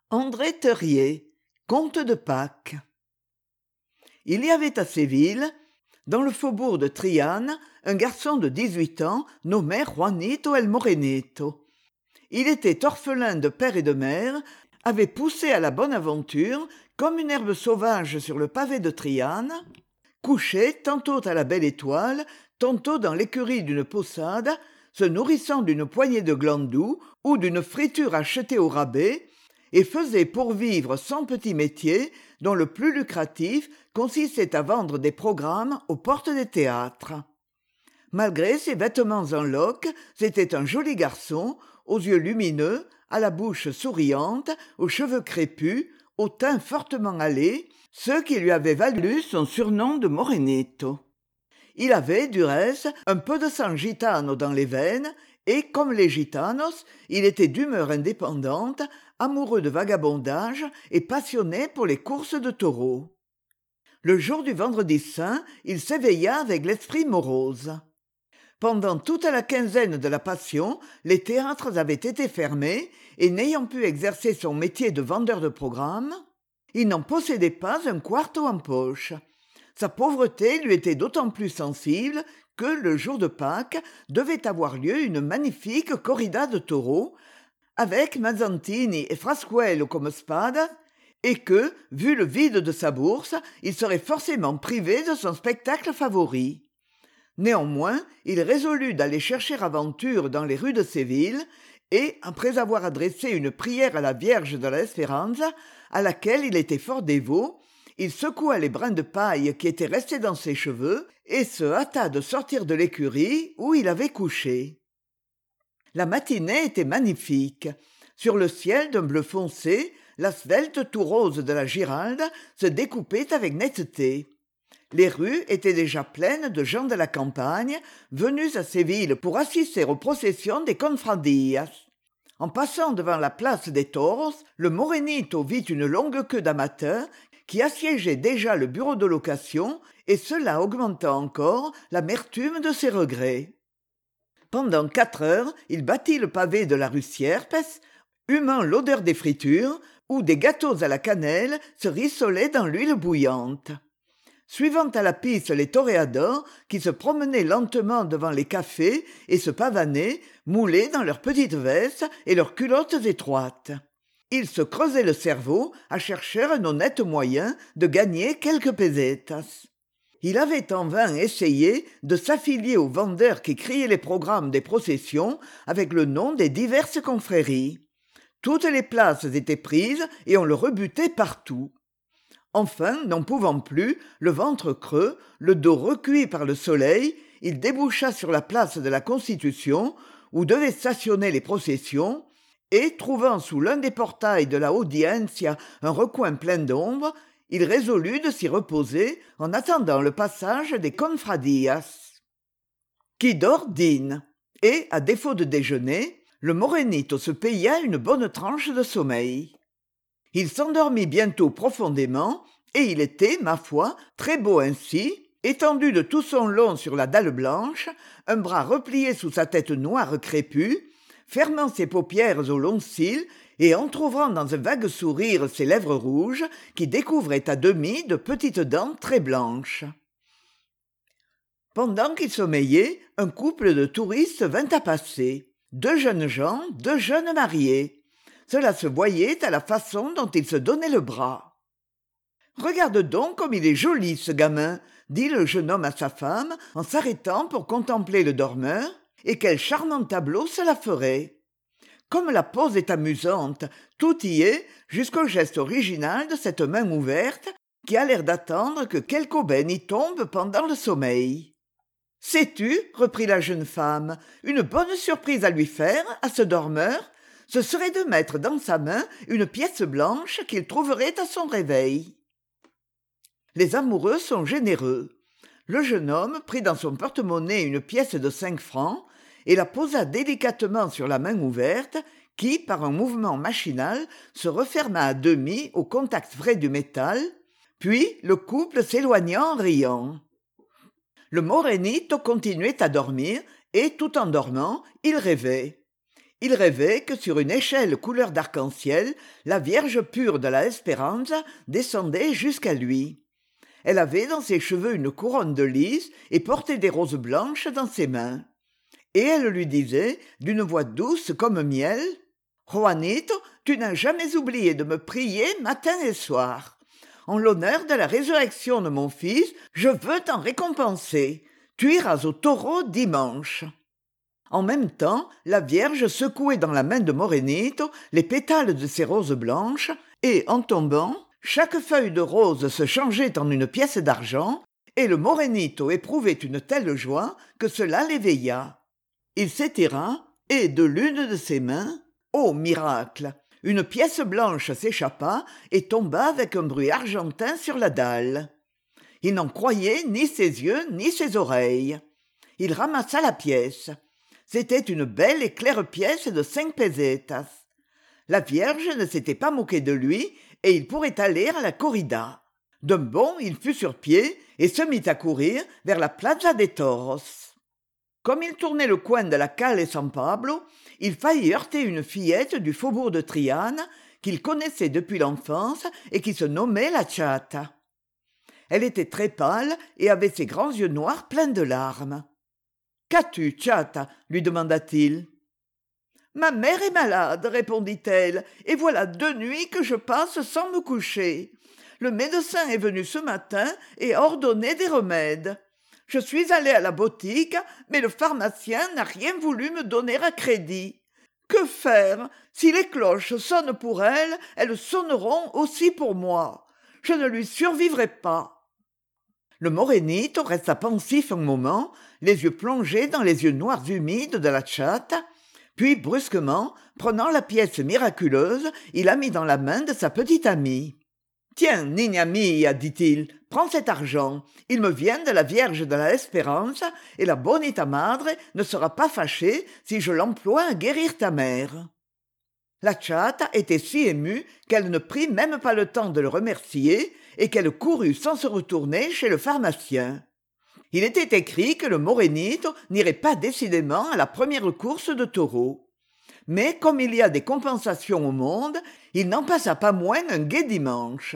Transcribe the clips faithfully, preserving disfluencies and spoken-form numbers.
André Theuriet, Conte de Pâques. Il y avait à Séville, dans le faubourg de Triane, un garçon de dix-huit ans nommé Juanito el Morenito. Il était orphelin de père et de mère, avait poussé à la bonne aventure comme une herbe sauvage sur le pavé de Triane, couché tantôt à la Belle Étoile, tantôt dans l'écurie d'une possade, se nourrissant d'une poignée de glandous ou d'une friture achetée au rabais, et faisait pour vivre son petit métier dont le plus lucratif consistait à vendre des programmes aux portes des théâtres. Malgré ses vêtements en loques, c'était un joli garçon, aux yeux lumineux, à la bouche souriante, aux cheveux crépus, au teint fortement hâlé, ce qui lui avait valu son surnom de Morenito. Il avait, du reste, un peu de sang gitano dans les veines, et, comme les gitanos, il était d'humeur indépendante, amoureux de vagabondage et passionné pour les courses de taureaux. Le jour du vendredi saint, il s'éveilla avec l'esprit morose. Pendant toute la quinzaine de la Passion, les théâtres avaient été fermés, et n'ayant pu exercer son métier de vendeur de programmes, il n'en possédait pas un quarto en poche. Sa pauvreté lui était d'autant plus sensible que, le jour de Pâques, devait avoir lieu une magnifique corrida de taureaux, avec Mazzantini et Frasquello comme spades, et que, vu le vide de sa bourse, il serait forcément privé de son spectacle favori. Néanmoins, il résolut d'aller chercher aventure dans les rues de Séville, et, après avoir adressé une prière à la Vierge de la Esperanza, à laquelle il était fort dévot, il secoua les brins de paille qui étaient restés dans ses cheveux et se hâta de sortir de l'écurie où il avait couché. La matinée était magnifique. Sur le ciel d'un bleu foncé, la svelte tour rose de la Giralde se découpait avec netteté. Les rues étaient déjà pleines de gens de la campagne, venus à Séville pour assister aux processions des confradillas. En passant devant la place des Toros, le Morenito vit une longue queue d'amateurs qui assiégeaient déjà le bureau de location, et cela augmenta encore l'amertume de ses regrets. Pendant quatre heures, il battit le pavé de la rue Sierpes, humant l'odeur des fritures, où des gâteaux à la cannelle se rissolaient dans l'huile bouillante. Suivant à la piste les toréadors qui se promenaient lentement devant les cafés et se pavanaient, moulés dans leurs petites vestes et leurs culottes étroites. Il se creusait le cerveau à chercher un honnête moyen de gagner quelques pesetas. Il avait en vain essayé de s'affilier aux vendeurs qui criaient les programmes des processions avec le nom des diverses confréries. Toutes les places étaient prises et on le rebutait partout. Enfin, n'en pouvant plus, le ventre creux, le dos recuit par le soleil, il déboucha sur la place de la Constitution, où devaient stationner les processions, et, trouvant sous l'un des portails de la Audiencia un recoin plein d'ombre, il résolut de s'y reposer en attendant le passage des confradillas. Qui dort dîne, et, à défaut de déjeuner, le Morenito se paya une bonne tranche de sommeil. Il s'endormit bientôt profondément, et il était, ma foi, très beau ainsi, étendu de tout son long sur la dalle blanche, un bras replié sous sa tête noire crépue, fermant ses paupières aux longs cils et entr'ouvrant dans un vague sourire ses lèvres rouges qui découvraient à demi de petites dents très blanches. Pendant qu'il sommeillait, un couple de touristes vint à passer. Deux jeunes gens, deux jeunes mariés. Cela se voyait à la façon dont ils se donnaient le bras. « Regarde donc comme il est joli, ce gamin !» dit le jeune homme à sa femme en s'arrêtant pour contempler le dormeur, et quel charmant tableau cela ferait. Comme la pose est amusante, tout y est, jusqu'au geste original de cette main ouverte qui a l'air d'attendre que quelque aubaine y tombe pendant le sommeil. « Sais-tu, reprit la jeune femme, une bonne surprise à lui faire, à ce dormeur, ce serait de mettre dans sa main une pièce blanche qu'il trouverait à son réveil. » Les amoureux sont généreux. Le jeune homme prit dans son porte-monnaie une pièce de cinq francs et la posa délicatement sur la main ouverte qui, par un mouvement machinal, se referma à demi au contact frais du métal, puis le couple s'éloigna en riant. Le Morenito continuait à dormir et, tout en dormant, il rêvait. Il rêvait que sur une échelle couleur d'arc-en-ciel, la Vierge pure de la Esperanza descendait jusqu'à lui. Elle avait dans ses cheveux une couronne de lys et portait des roses blanches dans ses mains. Et elle lui disait, d'une voix douce comme miel, « Juanito, tu n'as jamais oublié de me prier matin et soir. En l'honneur de la résurrection de mon fils, je veux t'en récompenser. Tu iras au taureau dimanche. » En même temps, la Vierge secouait dans la main de Morenito les pétales de ses roses blanches, et, en tombant, chaque feuille de rose se changeait en une pièce d'argent, et le Morenito éprouvait une telle joie que cela l'éveilla. Il s'étira, et de l'une de ses mains, ô miracle, une pièce blanche s'échappa et tomba avec un bruit argentin sur la dalle. Il n'en croyait ni ses yeux ni ses oreilles. Il ramassa la pièce. C'était une belle et claire pièce de cinq pesetas. La Vierge ne s'était pas moquée de lui, et il pourrait aller à la corrida. D'un bond, il fut sur pied et se mit à courir vers la Plaza de Toros. Comme il tournait le coin de la Calle San Pablo, il faillit heurter une fillette du faubourg de Triana qu'il connaissait depuis l'enfance et qui se nommait la Chata. Elle était très pâle et avait ses grands yeux noirs pleins de larmes. « Qu'as-tu, Chata ?» lui demanda-t-il. « Ma mère est malade, répondit-elle, et voilà deux nuits que je passe sans me coucher. Le médecin est venu ce matin et a ordonné des remèdes. Je suis allée à la boutique, mais le pharmacien n'a rien voulu me donner à crédit. Que faire? Si les cloches sonnent pour elle, elles sonneront aussi pour moi. Je ne lui survivrai pas. » Le Morenito resta pensif un moment, les yeux plongés dans les yeux noirs humides de la Chata, puis brusquement, prenant la pièce miraculeuse, il la mit dans la main de sa petite amie. « Tiens, niña mia, dit-il, prends cet argent. Il me vient de la Vierge de la Esperanza, et la Bonita Madre ne sera pas fâchée si je l'emploie à guérir ta mère. » La Chata était si émue qu'elle ne prit même pas le temps de le remercier et qu'elle courut sans se retourner chez le pharmacien. Il était écrit que le Morenito n'irait pas décidément à la première course de taureaux. Mais comme il y a des compensations au monde, il n'en passa pas moins un gai dimanche.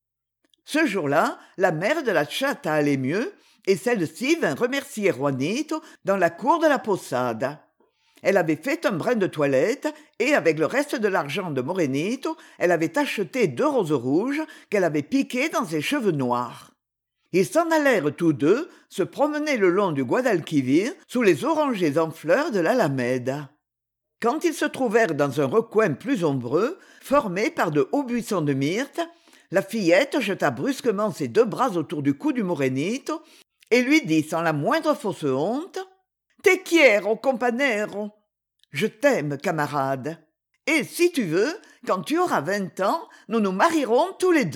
Ce jour-là, la mère de la Chata allait mieux et celle-ci vint remercier Juanito dans la cour de la Posada. Elle avait fait un brin de toilette et, avec le reste de l'argent de Morenito, elle avait acheté deux roses rouges qu'elle avait piquées dans ses cheveux noirs. Ils s'en allèrent tous deux se promener le long du Guadalquivir sous les orangers en fleurs de l'Alameda. Quand ils se trouvèrent dans un recoin plus ombreux, formé par de hauts buissons de myrte, la fillette jeta brusquement ses deux bras autour du cou du Morenito et lui dit sans la moindre fausse honte « Te quiero, companero !»« Je t'aime, camarade. Et si tu veux, quand tu auras vingt ans, nous nous marierons tous les deux. »